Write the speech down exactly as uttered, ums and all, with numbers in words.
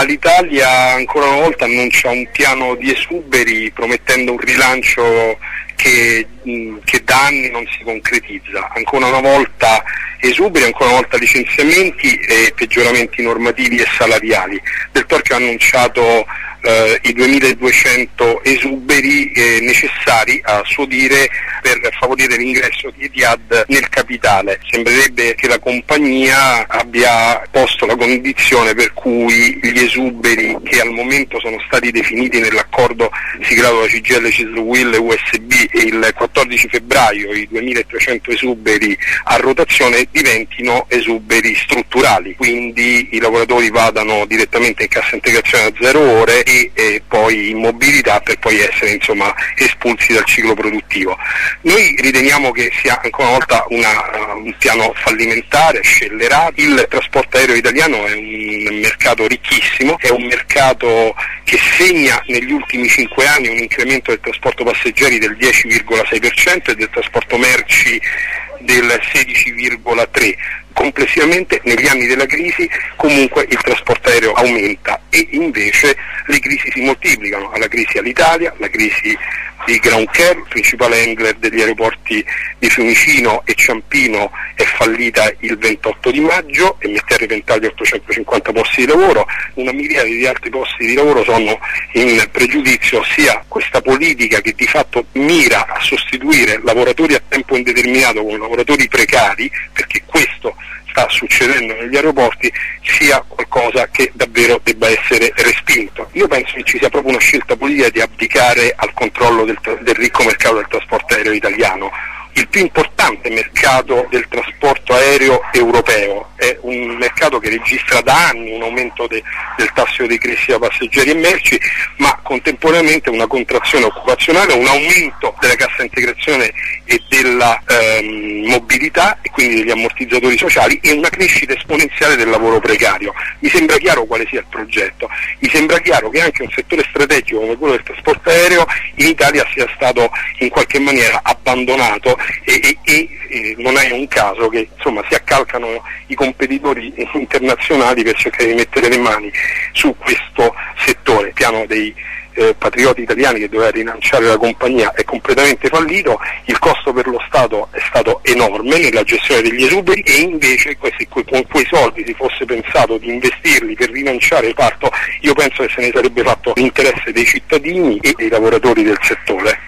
Alitalia ancora una volta annuncia un piano di esuberi promettendo un rilancio che, che da anni non si concretizza. Ancora una volta esuberi, ancora una volta licenziamenti e peggioramenti normativi e salariali. Del Torchio ha annunciato eh, i duemiladuecento esuberi eh, necessari, a suo dire, per favorire l'ingresso di Etihad nel capitale. Sembrerebbe che la compagnia abbia posto la condizione per cui gli esuberi, che al momento sono stati definiti nell'accordo siglato da C G I L, CISL-UIL e U S B il quattordici febbraio, i duemilatrecento esuberi a rotazione, diventino esuberi strutturali, quindi i lavoratori vadano direttamente in cassa integrazione a zero ore e, e poi in mobilità per poi essere insomma espulsi dal ciclo produttivo. Noi riteniamo che sia ancora una volta una, uh, un piano fallimentare, scellerato. Il trasporto aereo italiano è un mercato ricchissimo, è un mercato che segna negli ultimi cinque anni un incremento del trasporto passeggeri del dieci virgola sei per cento e del trasporto merci del sedici virgola tre per cento. Complessivamente negli anni della crisi comunque il trasporto aereo aumenta e invece le crisi si moltiplicano. Alla crisi Alitalia, la crisi di Ground Care, il principale handler degli aeroporti di Fiumicino e Ciampino, è fallita il ventotto di maggio e mette a repentaglio ottocentocinquanta posti di lavoro. Una miriade di altri posti di lavoro sono in pregiudizio, sia questa politica che di fatto mira a sostituire lavoratori a tempo indeterminato con lavoratori precari, perché questo sta succedendo negli aeroporti, sia qualcosa che davvero debba essere respinto. Io penso che ci sia proprio una scelta politica di abdicare al controllo del, del ricco mercato del trasporto aereo italiano. Il più importante mercato del trasporto aereo europeo, è un mercato che registra da anni un aumento de, del tasso di crescita passeggeri e merci, ma contemporaneamente una contrazione occupazionale, un aumento della cassa integrazione e della ehm, mobilità e quindi degli ammortizzatori sociali e una crescita esponenziale del lavoro precario. Mi sembra chiaro quale sia il progetto, mi sembra chiaro che anche un settore strategico come quello del trasporto aereo in Italia sia stato in qualche maniera abbandonato e, e, e, e non è un caso che insomma si accalcano i competitori internazionali per cercare di mettere le mani su questo settore. Il piano dei eh, patrioti italiani che doveva rilanciare la compagnia è completamente fallito, il costo per lo Stato è stato enorme nella gestione degli esuberi e invece questi, con quei soldi si fosse pensato di investirli per rilanciare il parto, io penso che se ne sarebbe fatto l'interesse dei cittadini e dei lavoratori del settore.